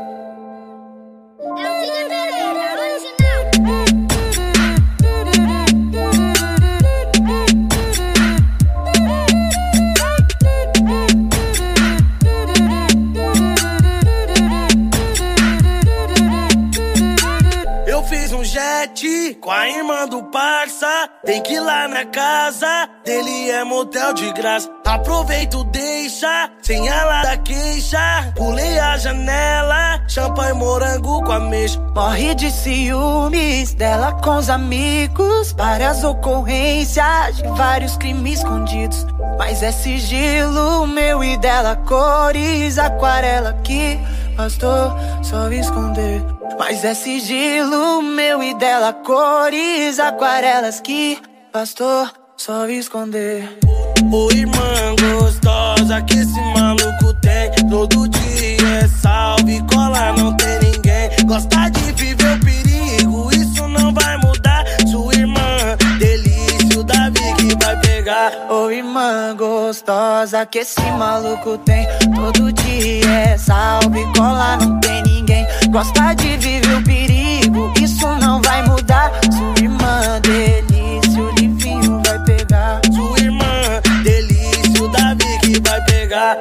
Eu fiz um jet com a irmã do parça. Tem que ir lá na casa dele, é motel de graça. Aproveito, deixa deixa, sem ela da queixa. Pulei a janela, champanhe morango com ameixa. Morre de ciúmes dela com os amigos, várias ocorrências de vários crimes escondidos. Mas é sigilo meu e dela, cores aquarela que bastou só esconder. Mas é sigilo meu e dela, cores aquarelas que bastou só esconder. Ô irmã gostosa que esse maluco tem, todo dia é salve, cola, não tem ninguém. Gosta de viver o perigo, isso não vai mudar. Sua irmã, delícia, o Davi que vai pegar. Ô irmã gostosa que esse maluco tem, todo dia é salve, cola, não tem ninguém. Gosta de viver o perigo, isso não vai mudar. Sua irmã, delícia, o livinho vai pegar. Sua irmã, delícia, o Davi que vai pegar.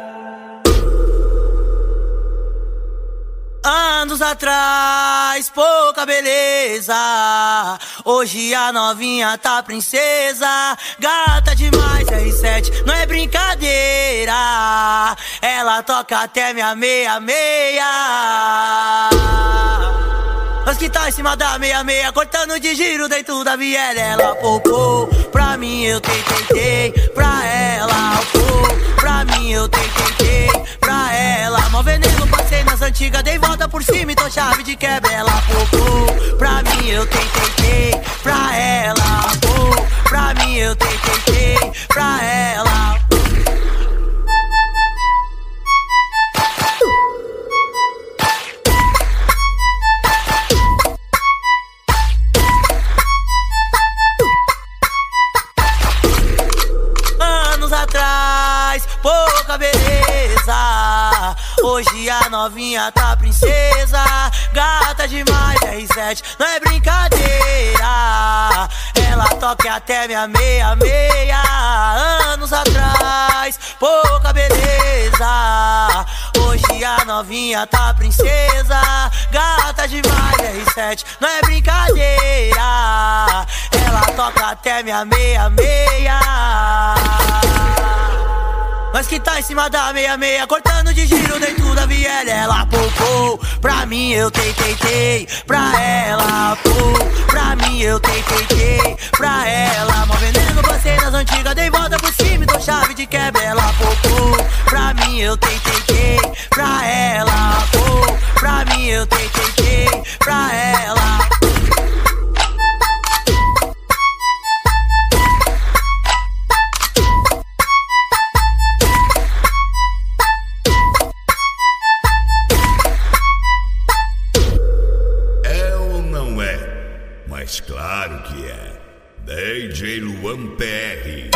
Anos atrás, pouca beleza. Hoje a novinha tá princesa. Gata demais, R7, não é brincadeira. Ela toca até minha meia-meia. Mas que tá em cima da meia-meia, cortando de giro dentro da viela. Ela popou, pra mim eu tentei, pra ela pô. Pra mim eu tentei, pra ela. Mó veneno, passei nas antigas, dei volta por cima e tô chave de quebra. Ela popou, pra mim eu tentei, pra ela pô. Pra mim eu tentei, pra ela. Atrás, pouca beleza. Hoje a novinha tá princesa. Gata demais, R7, não é brincadeira. Ela toca até minha meia-meia. Anos atrás, pouca beleza. Hoje a novinha tá princesa. Gata demais, R7, não é brincadeira. Ela toca até minha meia-meia. Mas que tá em cima da meia-meia, cortando de giro dentro da viela. Ela popou, pra mim eu tentei, pra ela pô. Pra mim eu tentei, pra ela. Mó veneno, passei nas antigas, dei volta por cima e dou chave de quebra. Ela popou, pra mim eu tentei, pra ela pô. Pra mim eu tentei, pra ela. Mas claro que é. DJ Luan PR.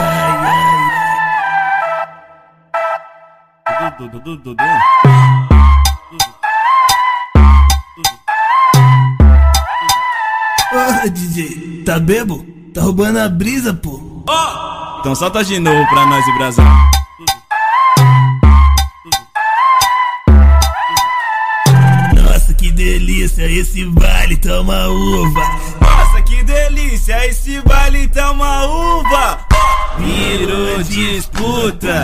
Ô, DJ, tá bebo? Tá roubando a brisa, pô. Então solta de novo pra nós e Brasil. Nossa, que delícia, esse baile toma uva. Nossa, que delícia, esse baile tá uma uva. Virou disputa.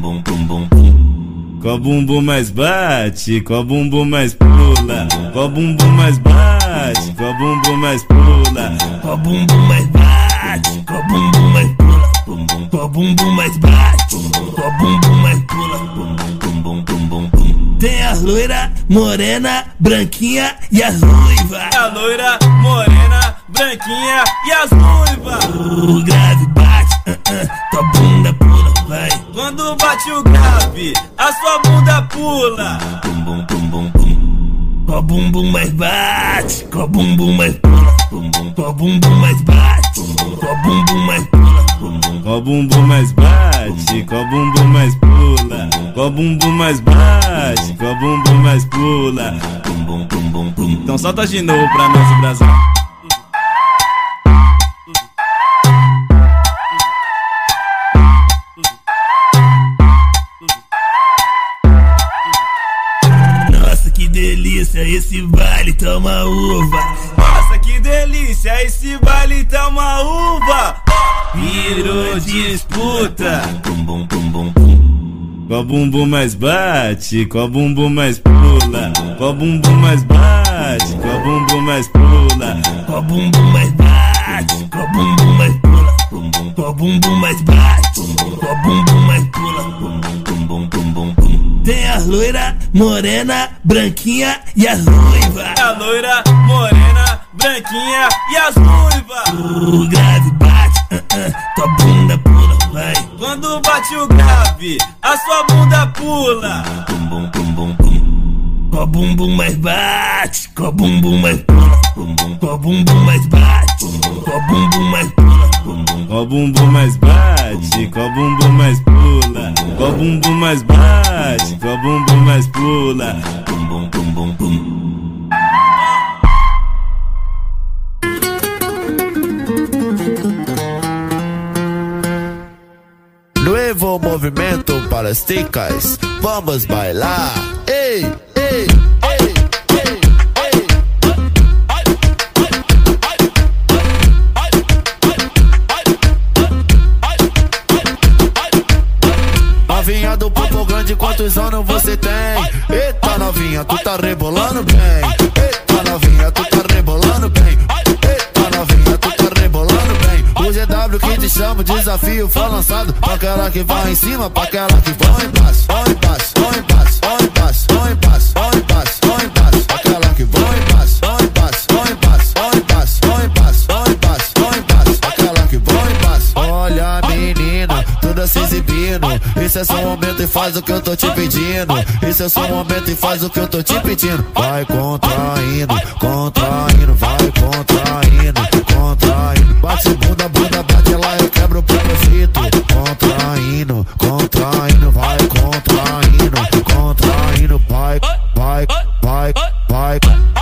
Qual bumbum mais bate, qual bumbum mais pula. Qual bumbum mais bate, qual bumbum mais pula. Qual bumbum mais bate, qual bumbum mais pula. Qual bumbum mais bate, qual bumbum mais pula. Tem a loira, morena, branquinha e as ruivas. A loira, morena, branquinha e as ruivas. O grave bate, tua bunda pula, vai. Quando bate o grave, a sua bunda pula. Qual bumbum mais bate, qual bumbum mais pula. Qual bumbum mais bate, qual bumbum mais pula. Qual bumbum mais bate, qual bumbum mais pula. Qual bumbum mais bate, qual bumbum mais pula. Então solta de novo pra nós e Brasil. Nossa, que delícia, esse baile toma uva. Nossa, que delícia, esse baile tá uma uva. Virou disputa. Qual bumbum mais bate, qual bumbum mais pula, qual bumbum mais bate, qual bumbum mais pula, qual bumbum mais bate, qual bumbum mais pula, qual bumbum mais bate, qual bumbum mais pula. Tem a loira, morena, branquinha e as ruivas. A loira, morena, branquinha e as ruivas. O grave bate, tua bunda pula, vai. Quando bate o grave, a sua bunda pula. Qual bumbum mais bate, qual bumbum mais pula, qual bumbum mais bate, qual bumbum mais pula. Qual bumbum mais bate, qual bumbum mais pula, qual bumbum mais bate, qual bumbum mais pula. Nuevo movimento para as ticas, vamos bailar. Ei, ei, ei, ei, ei. Novinha do popo grande, quantos anos você tem? Eita novinha, tu tá rebolando bem. Eita novinha, tu tá rebolando bem. Eita novinha, tu tá rebolando bem. O GW que te chama, o desafio foi lançado. Pra aquela que vai em cima, pra aquela que vai embaixo. Vai embaixo, vai embaixo, vai embaixo, vai embaixo, vai embaixo, vai embaixo. Aquela que vai embaixo, vai embaixo, vai embaixo, vai embaixo, vai embaixo, vai embaixo, vai embaixo. Aquela que vai embaixo. Olha menina, toda se exibindo. Esse é seu momento e faz o que eu tô te pedindo. Esse é seu momento e faz o que eu tô te pedindo. Vai contraindo, contraindo, vai contraindo, contraindo. Bate bunda, bunda, bate lá, eu quebro o propósito. Contraindo, contraindo, vai contraindo, contraindo, vai, vai, vai, vai.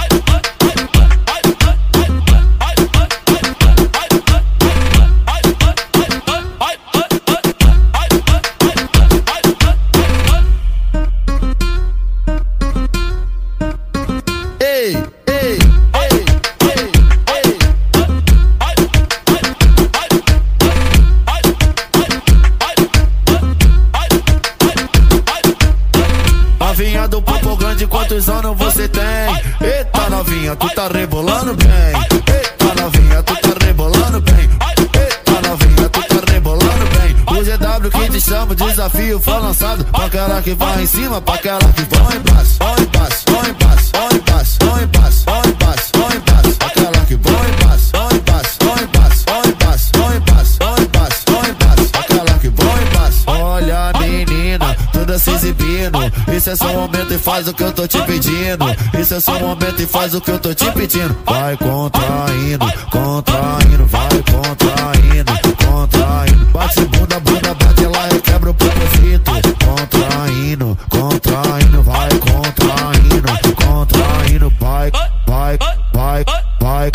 Novinha do popo grande, quantos anos você tem? Eita novinha, tu tá rebolando bem. Eita novinha, tu tá rebolando bem. Eita novinha, tu tá rebolando bem. O GW que te chama, o desafio foi lançado. Pra aquela que vai em cima, pra aquela que vai embaixo. Vai embaixo, vai embaixo, vai embaixo, vai embaixo, vai embaixo, vai embaixo. Aquela que vai embaixo, vai embaixo, vai embaixo, vai embaixo, vai embaixo, vai embaixo, vai embaixo. Aquela que vai embaixo. Olha menina, toda se exibindo. Esse é seu momento e faz o que eu tô te pedindo. Esse é seu momento e faz o que eu tô te pedindo. Vai contraindo, contraindo, vai contraindo, contraindo. Bate bunda, bunda, bate lá, eu quebro o propósito. Contraindo, contraindo, vai contraindo, contraindo, vai, vai, vai, vai.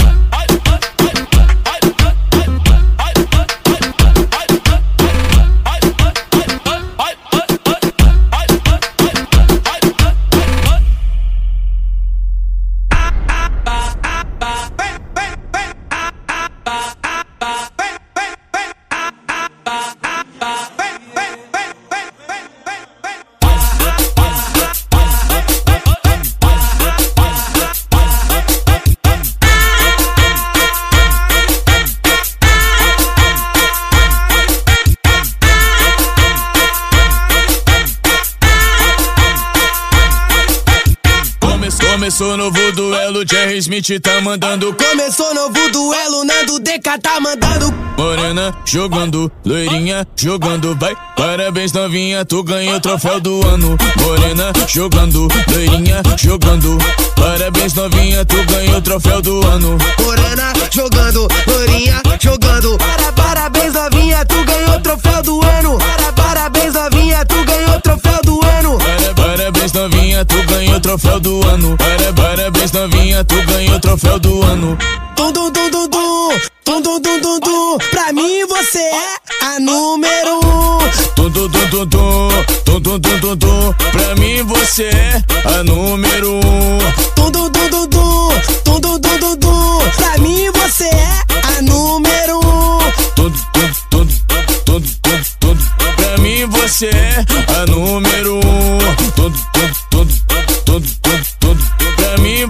Começou novo duelo, Jerry Smith tá mandando. Começou novo duelo, Nando DK tá mandando. Morena jogando, loirinha jogando, vai. Parabéns novinha, tu ganhou o troféu do ano. Morena jogando, loirinha jogando. Parabéns novinha, tu ganhou o troféu do ano. Morena jogando, loirinha jogando. Parabéns novinha, tu ganhou o troféu do ano. Parabéns novinha, tu ganhou o troféu do ano. Parabéns novinha, tu ganhou o troféu do ano. Parabéns novinha, tu ganhou o troféu do ano. Tum tum tum tum tum, tum tum tum tum tum. Pra mim você é a número 1. Tum tum tum tum tum, tum tum tum tum tum. Pra mim você é a número 1. Tum tum tum tum tum, tum tum tum tum tum. Pra mim você é a número 1. Tum tum tum tum tum tum. Pra mim você é a número 1.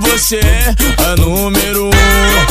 você é a número 1.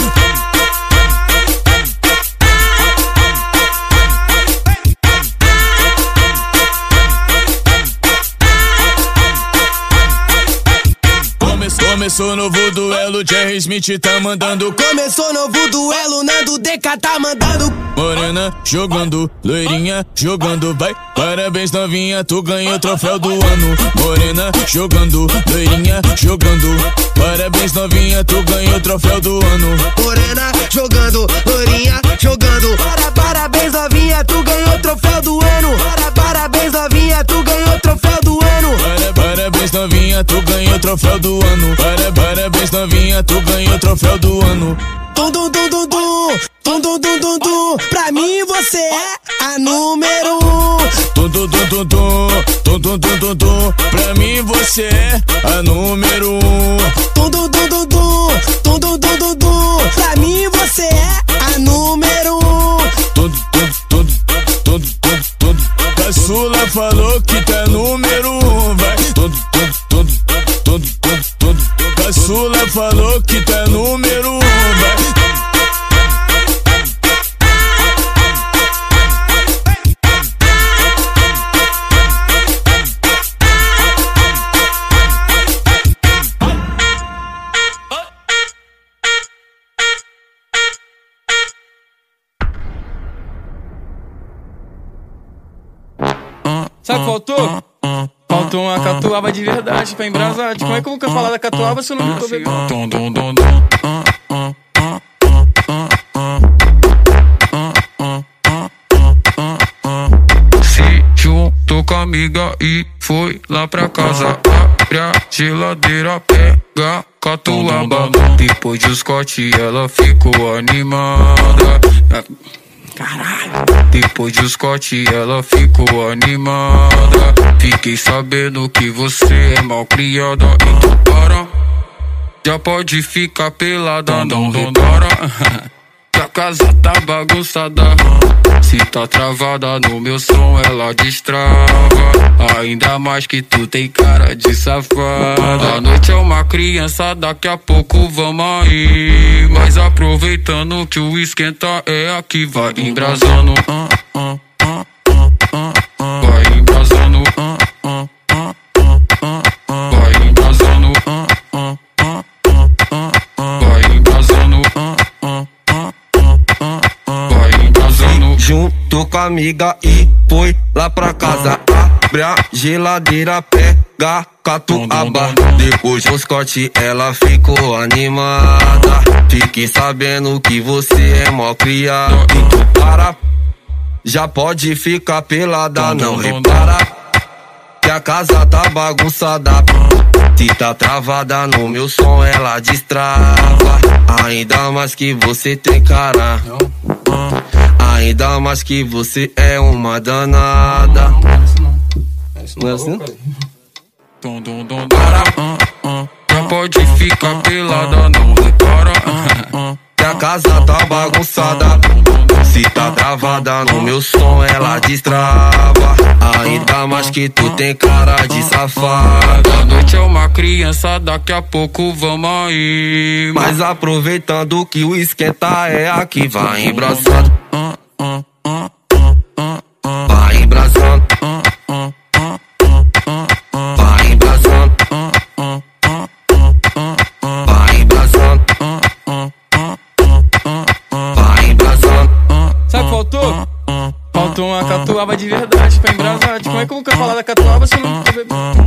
Começou novo duelo, Jerry Smith tá mandando. Começou novo duelo, Nando DK tá mandando. Morena jogando, loirinha jogando, vai. Parabéns novinha, tu ganhou o troféu do ano. Morena jogando, loirinha jogando. Parabéns novinha, tu ganhou o troféu do ano. Morena jogando, loirinha jogando. Parabéns novinha, tu ganhou o troféu do ano. Parabéns novinha, tu ganhou o troféu do ano. Parabéns novinha, tu ganhou o troféu do ano. Parabéns novinha, tu ganhou o troféu do ano. Tum dum dum dum dum, tum dum dum dum dum. Pra mim você é a número 1. Tum dum dum dum dum, tum dum dum dum dum. Pra mim você é a número 1. Tum dum dum dum dum, tum dum dum dum dum. Pra mim você é a número 1. Tum dum dum dum dum dum. Caçula falou que tá número 1, vai. Tum dum dum dum dum dum. Caçula falou que tá número 1, vai. Sabe o que faltou? Faltou uma catuaba de verdade pra embrasar. Como é que eu vou falar da catuaba se eu não tô bebendo? Se juntou com a amiga e foi lá pra casa. Abre a geladeira, pega catuaba. Depois de Scott ela ficou animada. Caralho. Depois de Scott ela ficou animada. Fiquei sabendo que você é mal criada. Então para, já pode ficar pelada. Não repara que a casa tá bagunçada. Se tá travada no meu som ela destrava. Ainda mais que tu tem cara de safada. A noite é uma criança, daqui a pouco vamos aí. Mas aproveitando que o esquenta é aqui. Vai embrasando, vai embrasando, vai embrasando, vai embrasando, vai embrasando. Juntou com a amiga e foi lá pra casa. Abre a geladeira, pega catuaba. Depois do Scott ela ficou animada. Fiquei sabendo que você é mó criado. Então para, já pode ficar pelada. Não repara que a casa tá bagunçada. Se tá travada no meu som ela destrava. Ainda mais que você tem cara. Ainda mais que você é uma danada. Não é assim? Já pode ficar pelada, não repara que a casa tá bagunçada. Se tá travada no meu som ela destrava. Ainda mais que tu tem cara de safada. A noite é uma criança, daqui a pouco vamos aí. Mas aproveitando que o esquenta é aqui. Vai embraçando, vai embraçando, vai embraçando, vai embraçando, vai embraçando. Sabe o que faltou? Faltou uma catuaba de verdade pra embrasar. Como é que eu vou falar da catuaba se eu não tô bebendo?